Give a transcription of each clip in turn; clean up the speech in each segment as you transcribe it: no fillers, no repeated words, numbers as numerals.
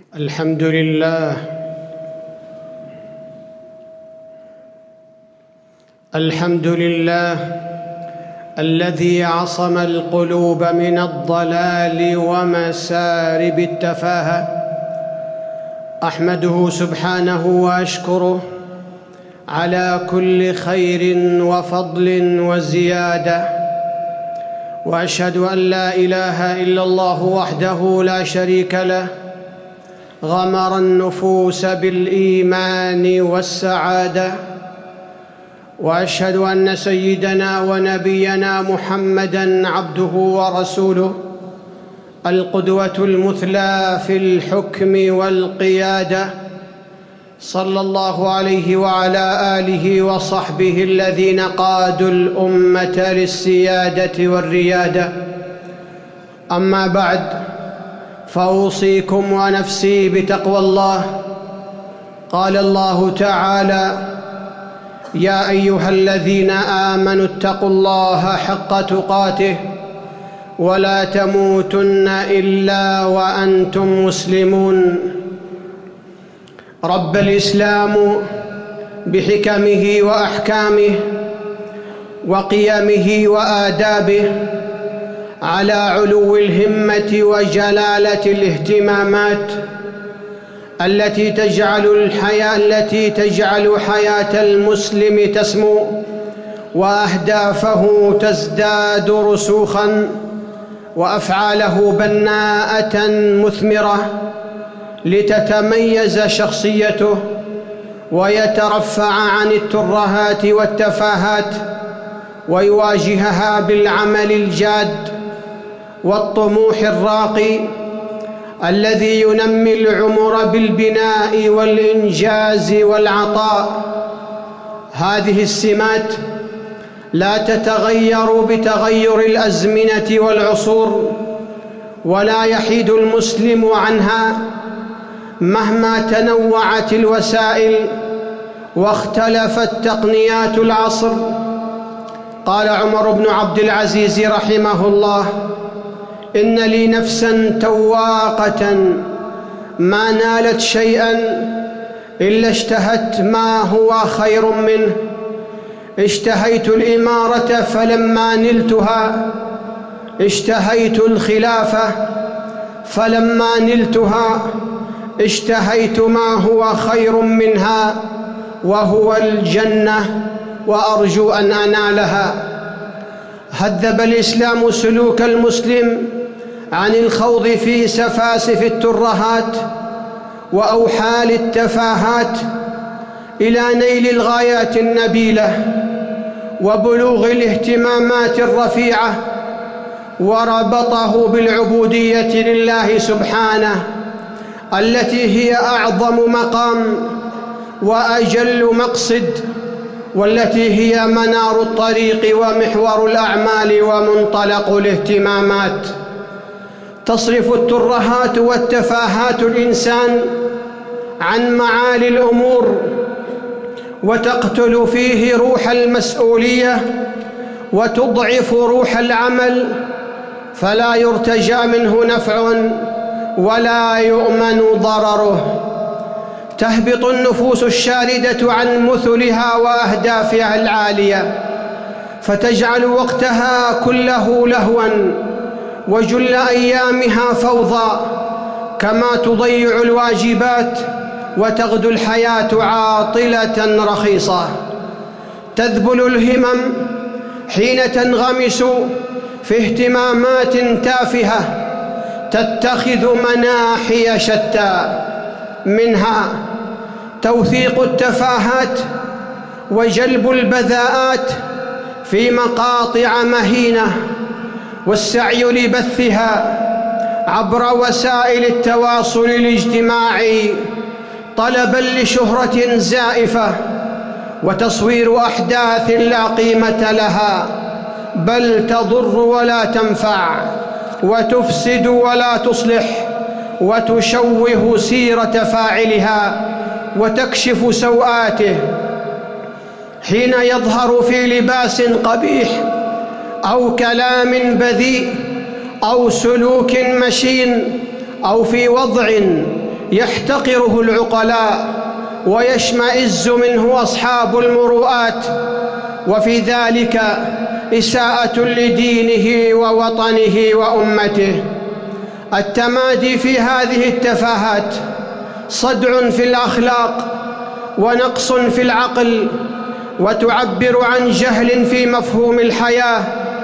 الحمد لله الذي عصم القلوب من الضلال ومسارب التفاهة. أحمده سبحانه وأشكره على كل خير وفضل وزيادة، وأشهد أن لا إله إلا الله وحده لا شريك له، غمر النفوس بالإيمان والسعادة. وأشهد أن سيدنا ونبينا محمدًا عبده ورسوله، القدوة المثلى في الحكم والقيادة، صلى الله عليه وعلى آله وصحبه الذين قادوا الأمة للسيادة والريادة. أما بعد، فأوصيكم ونفسي بتقوى الله. قال الله تعالى: يا أيها الذين آمنوا اتقوا الله حق تقاته ولا تموتن إلا وأنتم مسلمون. رب الإسلام بحكمه وأحكامه وقيمه وآدابه على علو الهمة وجلالة الاهتمامات التي تجعل حياة المسلم تسمو وأهدافه تزداد رسوخاً وأفعاله بناءة مثمرة، لتتميز شخصيته ويترفع عن الترهات والتفاهات، ويواجهها بالعمل الجاد والطموح الراقي الذي ينمي العمر بالبناء والإنجاز والعطاء. هذه السمات لا تتغير بتغير الأزمنة والعصور، ولا يحيد المسلم عنها مهما تنوعت الوسائل واختلفت تقنيات العصر. قال عمر بن عبد العزيز رحمه الله: إن لي نفسا تواقة ما نالت شيئا إلا اشتهت ما هو خير منه. اشتهيت الإمارة فلما نلتها، اشتهيت الخلافة فلما نلتها، اشتهيت ما هو خير منها وهو الجنة، وأرجو أن أنالها. هذب الإسلام سلوك المسلم عن الخوض في سفاسف الترهات وأوحال التفاهات إلى نيل الغايات النبيلة وبلوغ الاهتمامات الرفيعة، وربطه بالعبودية لله سبحانه التي هي أعظم مقام وأجل مقصد، والتي هي منار الطريق ومحور الأعمال ومنطلق الاهتمامات. تصرف الترهات والتفاهات الإنسان عن معالي الأمور، وتقتل فيه روح المسؤولية وتضعف روح العمل، فلا يرتجى منه نفع ولا يؤمن ضرره. تهبط النفوس الشاردة عن مثلها وأهدافها العالية، فتجعل وقتها كله لهواً وجل أيامها فوضى، كما تضيع الواجبات وتغدو الحياة عاطلة رخيصة. تذبل الهمم حين تنغمس في اهتمامات تافهة تتخذ مناحي شتى، منها توثيق التفاهات وجلب البذاءات في مقاطع مهينة، والسعي لبثها عبر وسائل التواصل الاجتماعي طلباً لشهرة زائفة، وتصوير أحداث لا قيمة لها، بل تضر ولا تنفع، وتفسد ولا تصلح، وتشوه سيرة فاعلها وتكشف سوءاته. حين يظهر في لباس قبيح أو كلام بذيء أو سلوك مشين أو في وضع يحتقره العقلاء ويشمئز منه أصحاب المروءات، وفي ذلك إساءة لدينه ووطنه وأمته. التمادي في هذه التفاهات صدع في الأخلاق ونقص في العقل، وتعبر عن جهل في مفهوم الحياة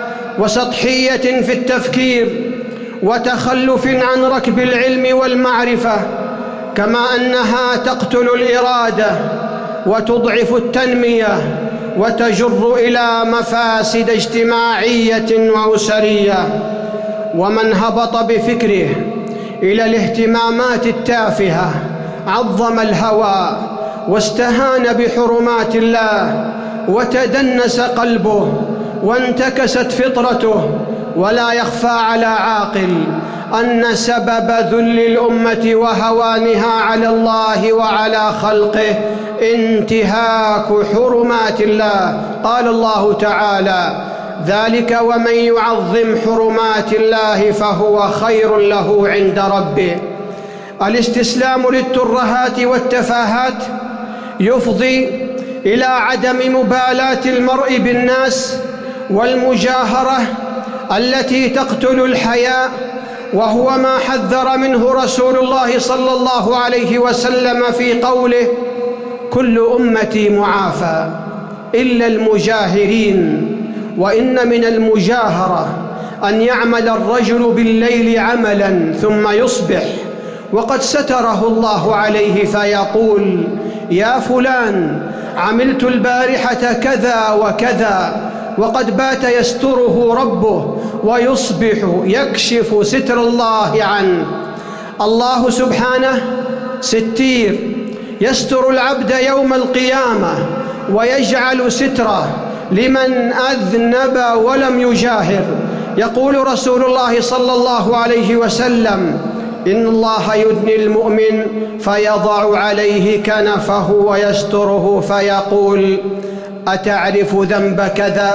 وسطحية في التفكير وتخلف عن ركب العلم والمعرفة، كما أنها تقتل الإرادة وتضعف التنمية وتجر إلى مفاسد اجتماعية وأسرية. ومن هبط بفكره إلى الاهتمامات التافهة عظم الهوى واستهان بحرمات الله وتدنس قلبه وانتكست فطرته. ولا يخفى على عاقل أن سبب ذل الأمة وهوانها على الله وعلى خلقه انتهاك حرمات الله. قال الله تعالى: ذلك ومن يعظم حرمات الله فهو خير له عند ربه. الاستسلام للترهات والتفاهات يفضي إلى عدم مبالاة المرء بالناس والمجاهرة التي تقتل الحياء، وهو ما حذر منه رسول الله صلى الله عليه وسلم في قوله: كل أمتي معافى إلا المجاهرين. وإن من المجاهرة أن يعمل الرجل بالليل عملا ثم يصبح وقد ستره الله عليه فيقول: يا فلان، عملت البارحة كذا وكذا، وقد بات يستره ربه، ويصبح يكشف ستر الله عنه. الله سبحانه ستير، يستر العبد يوم القيامة ويجعل ستره لمن أذنب ولم يجاهر. يقول رسول الله صلى الله عليه وسلم: إن الله يدني المؤمن فيضع عليه كنفه ويستره فيقول: أتعرف ذنب كذا؟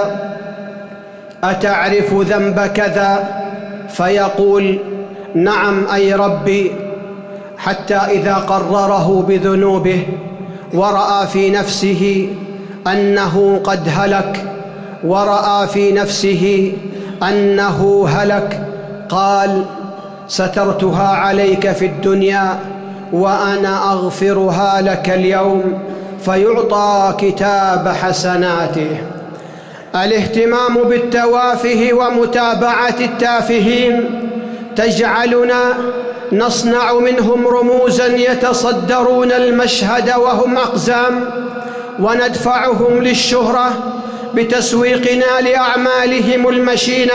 أتعرف ذنب كذا؟ فيقول: نعم أي ربي. حتى إذا قرره بذنوبه ورأى في نفسه أنه قد هلك، ورأى في نفسه أنه هلك، قال: سترتها عليك في الدنيا وأنا أغفرها لك اليوم، فيعطى كتاب حسناته. الاهتمام بالتوافه ومتابعة التافهين تجعلنا نصنع منهم رموزا يتصدرون المشهد وهم أقزام، وندفعهم للشهرة بتسويقنا لأعمالهم المشينة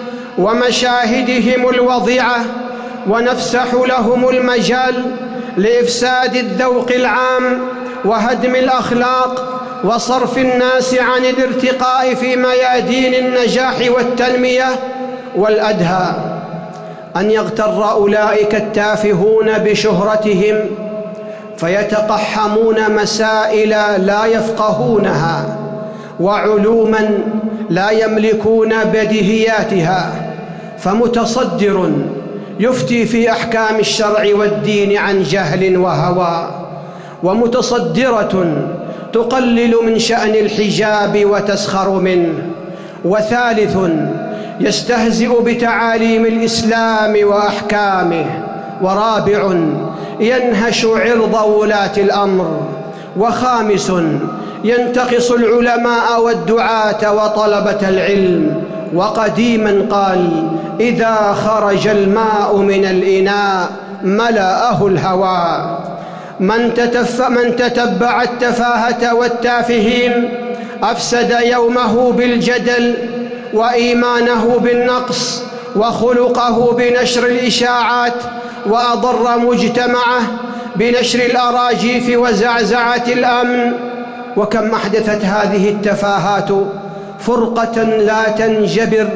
ومشاهدهم الوضيعة، ونفسح لهم المجال لإفساد الذوق العام وهدم الأخلاق وصرف الناس عن الارتقاء في ميادين النجاح والتنمية. والأدهى أن يغتر أولئك التافهون بشهرتهم فيتقحمون مسائل لا يفقهونها وعلوما لا يملكون بديهياتها، فمتصدر يفتي في أحكام الشرع والدين عن جهل وهوى، ومتصدرة تقلل من شأن الحجاب وتسخر منه، وثالث يستهزئ بتعاليم الإسلام وأحكامه، ورابع ينهش عرض ولاة الأمر، وخامس ينتقص العلماء والدعاة وطلبة العلم. وقديما قال: إذا خرج الماء من الإناء ملأه الهواء. من تتبع التفاهة والتافهين أفسد يومه بالجدل، وإيمانه بالنقص، وخلقه بنشر الإشاعات، وأضر مجتمعه بنشر الأراجيف وزعزعة الأمن. وكم أحدثت هذه التفاهات فرقة لا تنجبر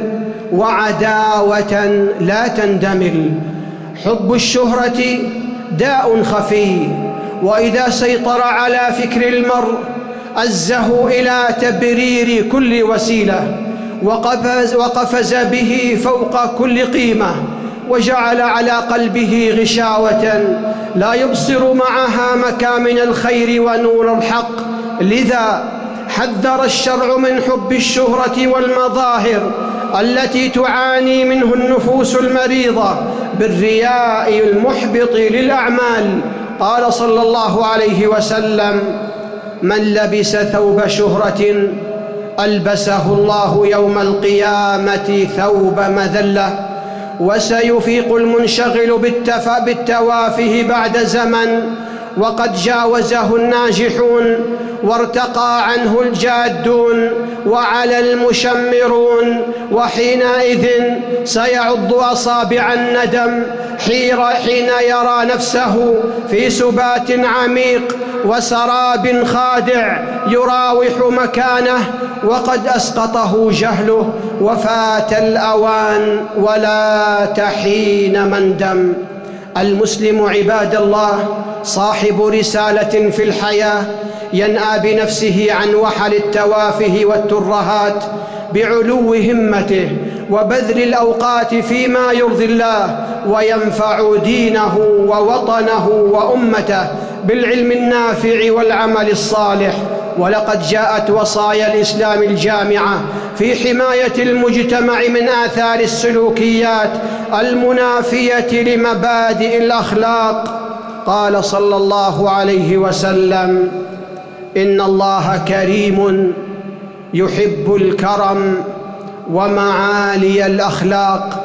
وعداوة لا تندمل. حب الشهرة داء خفي، وإذا سيطر على فكر المرء أزه إلى تبرير كل وسيلة، وقفز به فوق كل قيمة، وجعل على قلبه غشاوة لا يبصر معها مكامن الخير ونور الحق. لذا حذر الشرع من حب الشهرة والمظاهر التي تعاني منه النفوس المريضة بالرياء المحبط للأعمال. قال صلى الله عليه وسلم: من لبس ثوب شهرة ألبسه الله يوم القيامة ثوب مذلة. وسيفيق المنشغل بالتوافه بعد زمن وقد جاوزه الناجحون وارتقى عنه الجادون وعلى المشمرون، وحينئذ سيعض أصابع الندم حين يرى نفسه في سبات عميق وسراب خادع يراوح مكانه وقد أسقطه جهله وفات الأوان ولا تحين مندم. المسلم عباد الله صاحب رسالة في الحياة ينأى بنفسه عن وحل التوافه والترهات بعلو همته وبذل الأوقات فيما يرضي الله وينفع دينه ووطنه وأمته بالعلم النافع والعمل الصالح. ولقد جاءت وصايا الإسلام الجامعة في حماية المجتمع من آثار السلوكيات المنافية لمبادئ الأخلاق. قال صلى الله عليه وسلم: إن الله كريم يحب الكرم ومعالي الأخلاق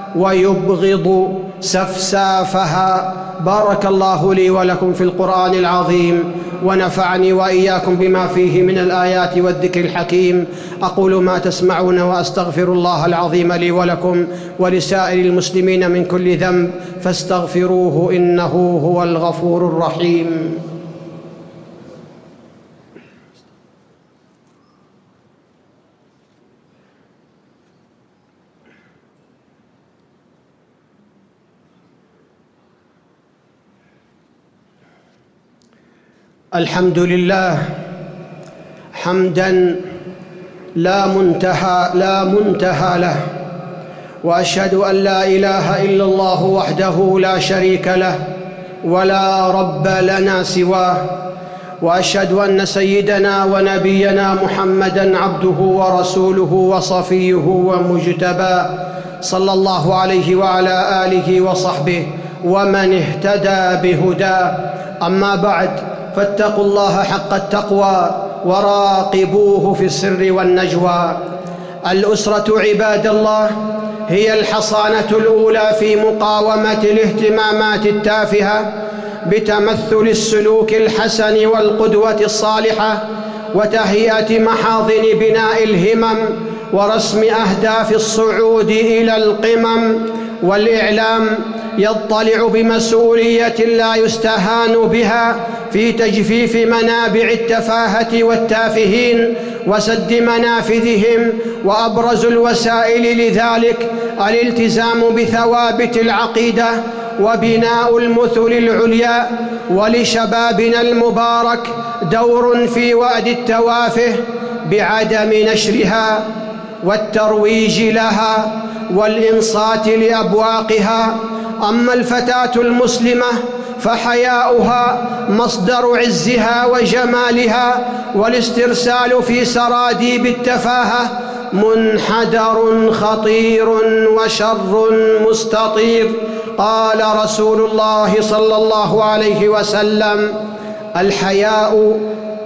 ويبغض سفسافها. بارك الله لي ولكم في القرآن العظيم ونفعني وإياكم بما فيه من الآيات والذكر الحكيم. أقول ما تسمعون وأستغفر الله العظيم لي ولكم ولسائر المسلمين من كل ذنب فاستغفروه إنه هو الغفور الرحيم. الحمد لله حمداً لا منتهى له، وأشهد أن لا إله إلا الله وحده لا شريك له ولا رب لنا سواه، وأشهد أن سيدنا ونبينا محمداً عبده ورسوله وصفيه ومجتباه صلى الله عليه وعلى آله وصحبه ومن اهتدى بهداه. أما بعد، فاتقوا الله حق التقوى وراقبوه في السر والنجوى. الأسرة عباد الله هي الحصانة الأولى في مقاومة الاهتمامات التافهة بتمثل السلوك الحسن والقدوة الصالحة وتهيئة محاضن بناء الهمم ورسم أهداف الصعود إلى القمم. والإعلام يضطلع بمسؤولية لا يستهان بها في تجفيف منابع التفاهة والتافهين وسد منافذهم، وأبرز الوسائل لذلك الالتزام بثوابت العقيدة وبناء المثل العليا. ولشبابنا المبارك دور في وأد التوافه بعدم نشرها والترويج لها والإنصات لأبواقها. أما الفتاة المسلمة فحياؤها مصدر عزها وجمالها، والاسترسال في سراديب التفاهة منحدر خطير وشر مستطير. قال رسول الله صلى الله عليه وسلم: الحياء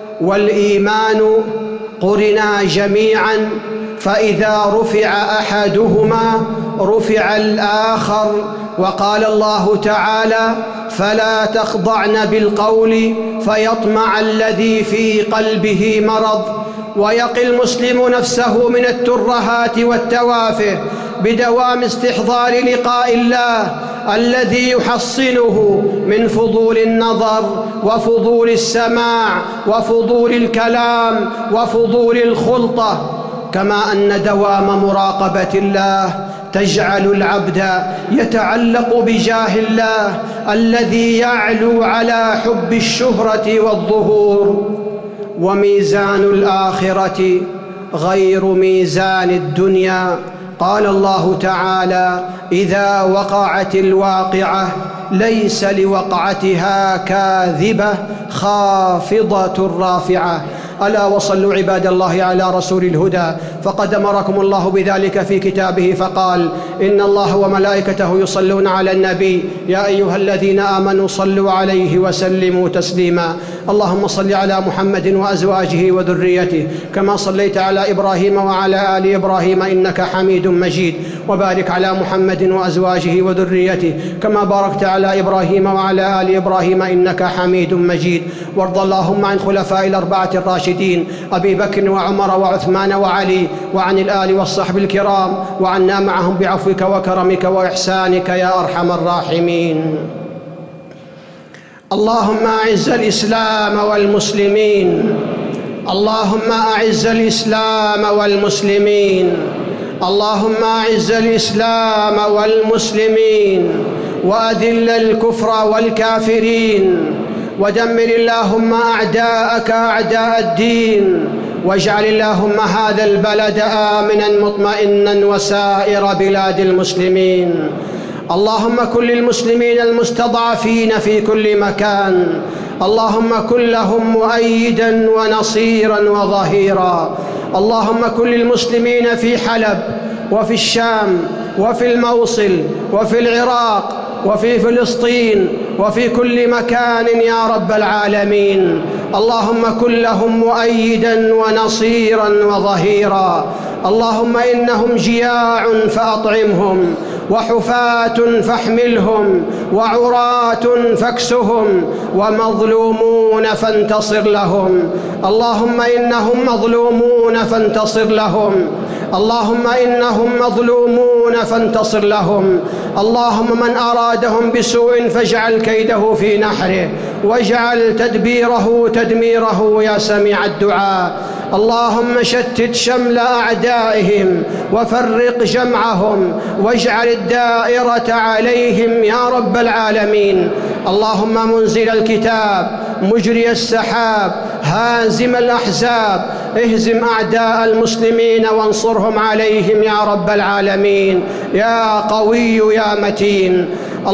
والإيمان قرنا جميعا، فإذا رفع أحدهما رفع الآخر. وقال الله تعالى: فلا تخضعن بالقول فيطمع الذي في قلبه مرض. ويقي المسلم نفسه من الترهات والتوافه بدوام استحضار لقاء الله الذي يحصنه من فضول النظر وفضول السماع وفضول الكلام وفضول الخلطة. كما أن دوام مراقبة الله تجعل العبد يتعلق بجاه الله الذي يعلو على حب الشهرة والظهور. وميزان الآخرة غير ميزان الدنيا. قال الله تعالى: إذا وقعت الواقعة ليس لوقعتها كاذبة خافضة رافعة. ألا وصلوا عباد الله على رسول الهدى، فقد أمركم الله بذلك في كتابه فقال: إن الله وملائكته يصلون على النبي يا أيها الذين آمنوا صلوا عليه وسلموا تسليما. اللهم صل على محمد وأزواجه وذريته كما صليت على إبراهيم وعلى آل إبراهيم إنك حميد مجيد، وبارك على محمد وأزواجه وذريته كما باركت على إبراهيم وعلى آل إبراهيم إنك حميد مجيد. وارض اللهم عن خلفاء الأربعة الراشدين أبي بكر وعمر وعثمان وعلي، وعن الآل والصحب الكرام، وعنا معهم بعفوك وكرمك وإحسانك يا أرحم الراحمين. اللهم أعز الإسلام والمسلمين، اللهم أعز الإسلام والمسلمين، اللهم أعز الإسلام والمسلمين، وأذل الكفر والكافرين، ودمر اللهم أعداءك أعداء الدين، واجعل اللهم هذا البلد آمنا مطمئنا وسائر بلاد المسلمين. اللهم كن للمسلمين المستضعفين في كل مكان، اللهم كن لهم مؤيدا ونصيرا وظهيرا. اللهم كن للمسلمين في حلب وفي الشام وفي الموصل وفي العراق وفي فلسطين وفي كل مكان يا رب العالمين. اللهم كن لهم مؤيدا ونصيرا وظهيرا. اللهم إنهم جياع فأطعمهم، وحفاة فاحملهم، وعراة فاكسهم، ومظلومون فانتصر لهم. اللهم إنهم مظلومون فانتصر لهم، اللهم إنهم مظلومون فانتصر لهم. اللهم من أرادهم بسوء فاجعل كيده في نحره، واجعل تدبيره تدميره يا سميع الدعاء. اللهم شتت شمل أعدائهم وفرق جمعهم، واجعل الدائرة عليهم يا رب العالمين. اللهم منزل الكتاب، مجري السحاب، هازم الأحزاب، اهزم أعداء المسلمين وانصرهم عليهم يا رب العالمين، يا قوي يا متين.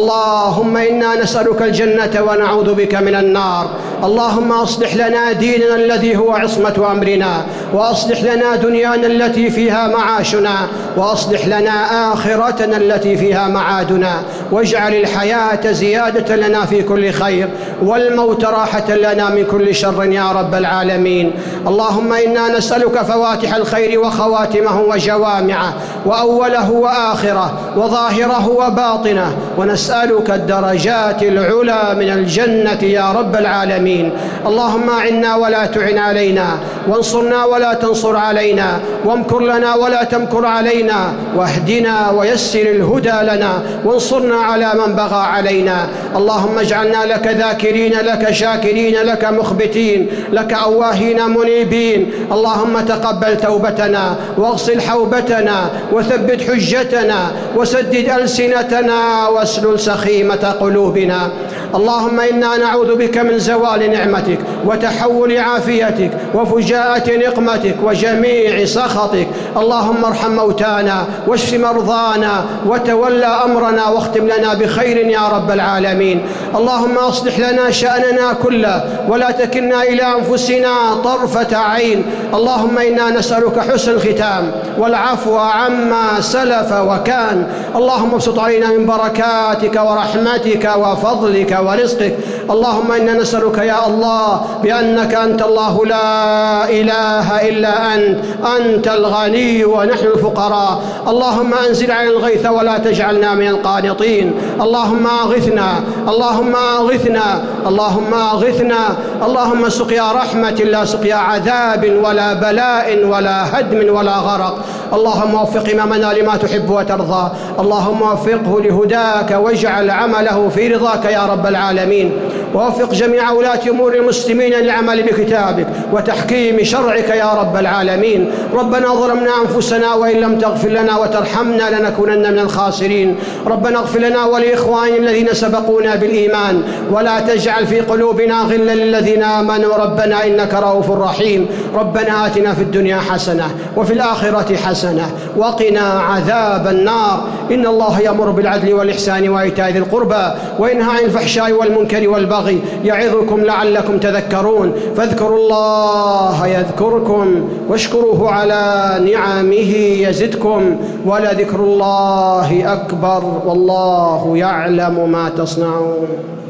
اللهم إنا نسألك الجنة ونعوذ بك من النار. اللهم أصلح لنا ديننا الذي هو عصمة أمرنا، وأصلح لنا دنيانا التي فيها معاشنا، وأصلح لنا آخرتنا التي فيها معادنا، واجعل الحياة زيادة لنا في كل خير، والموت راحة لنا من كل شر يا رب العالمين. اللهم إنا نسألك فواتح الخير وخواتمه وجوامعه، وأوله وآخره، وظاهره وباطنه، ونسألك الدرجات العلى من الجنة يا رب العالمين. اللهم أعنا ولا تعن علينا، وانصرنا ولا تنصر علينا، وامكر لنا ولا تمكر علينا، واهدنا ويسر الهدى لنا، وانصرنا على من بغى علينا. اللهم اجعلنا لك ذاكرين، لك شاكرين، لك مخبتين، لك أواهين منيبين. اللهم تقبل توبتنا، واغسل حوبتنا، وثبت حجتنا، وسدد ألسنتنا، واسلل سخيمة قلوبنا. اللهم إنا نعوذ بك من زوال نعمتك، وتحول عافيتك، وفجاءة نقمتك، وجميع سخطك. اللهم ارحم موتانا، واشف مرضانا، وتولى أمرنا، واختم لنا بخير يا رب العالمين. اللهم أصلح لنا شأننا كله، ولا تكلنا إلى أنفسنا طرفة عين. اللهم إنا نسألك حسن الختام، والعفو عما سلف وكان. اللهم ابسط علينا من بركاتك ورحمتك وفضلك ورزقك. اللهم إنا نسألك يا الله بأنك أنت الله لا إله إلا أنت الغني ونحن الفقراء. اللهم أنزل علينا الغيث ولا تجعلنا من القانطين. اللهم أغثنا، اللهم أغثنا، اللهم أغثنا. اللهم سقيا رحمة لا سقيا عذاب ولا بلاء ولا هدم ولا غرق. اللهم وفق إمامنا لما تحب وترضى. اللهم وفقه لهداك، واجعل عمله في رضاك يا رب رب العالمين. ووفق جميع ولاة أمور المسلمين للعمل بكتابك وتحكيم شرعك يا رب العالمين. ربنا ظلمنا أنفسنا وإن لم تغفر لنا وترحمنا لنكونن من الخاسرين. ربنا اغفر لنا ولإخواننا الذين سبقونا بالإيمان ولا تجعل في قلوبنا غلا للذين آمنوا ربنا إنك رؤوف رحيم. ربنا آتنا في الدنيا حسنة وفي الآخرة حسنة وقنا عذاب النار. إن الله يأمر بالعدل والإحسان وإيتاء ذي القربى وينهى عن الفحشاء والمنكر والبغي يعظكم لعلكم تذكرون. فاذكروا الله يذكركم واشكروه على نعمه يزدكم ولذكر الله أكبر والله يعلم ما تصنعون.